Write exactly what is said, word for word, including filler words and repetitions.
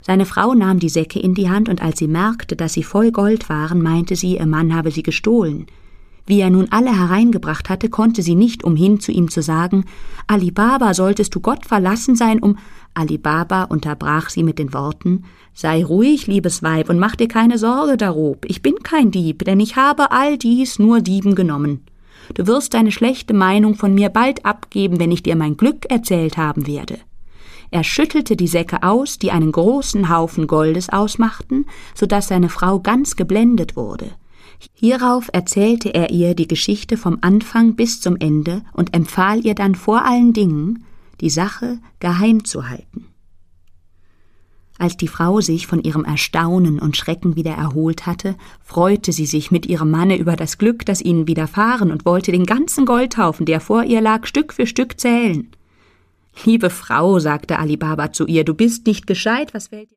Seine Frau nahm die Säcke in die Hand, und als sie merkte, dass sie voll Gold waren, meinte sie, ihr Mann habe sie gestohlen. Wie er nun alle hereingebracht hatte, konnte sie nicht umhin, zu ihm zu sagen, Ali Baba, solltest du Gott verlassen sein, um... Ali Baba unterbrach sie mit den Worten, sei ruhig, liebes Weib, und mach dir keine Sorge darob. Ich bin kein Dieb, denn ich habe all dies nur Dieben genommen. Du wirst deine schlechte Meinung von mir bald abgeben, wenn ich dir mein Glück erzählt haben werde. Er schüttelte die Säcke aus, die einen großen Haufen Goldes ausmachten, so dass seine Frau ganz geblendet wurde. Hierauf erzählte er ihr die Geschichte vom Anfang bis zum Ende und empfahl ihr dann vor allen Dingen, die Sache geheim zu halten. Als die Frau sich von ihrem Erstaunen und Schrecken wieder erholt hatte, freute sie sich mit ihrem Manne über das Glück, das ihnen widerfahren, und wollte den ganzen Goldhaufen, der vor ihr lag, Stück für Stück zählen. »Liebe Frau«, sagte Ali Baba zu ihr, »du bist nicht gescheit, was fällt dir